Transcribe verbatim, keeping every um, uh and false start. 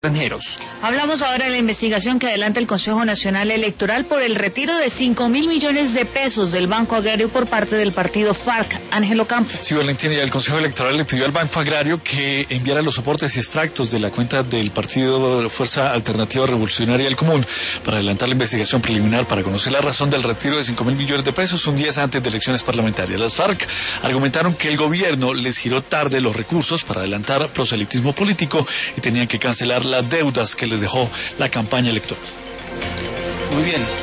extranjeros. Hablamos ahora de la investigación que adelanta el Consejo Nacional Electoral por el retiro de cinco mil millones de pesos del Banco Agrario por parte del partido FARC. Ángelo Campos. Sí, Valentina, y el Consejo Electoral le pidió al Banco Agrario que enviara los soportes y extractos de la cuenta del partido Fuerza Alternativa Revolucionaria del Común para adelantar la investigación preliminar para conocer la razón del retiro de cinco mil millones de pesos un día antes de elecciones parlamentarias. Las FARC argumentaron que el gobierno les giró tarde los recursos para adelantar proselitismo político y tenían que cancelar las deudas que les dejó la campaña electoral. Muy bien.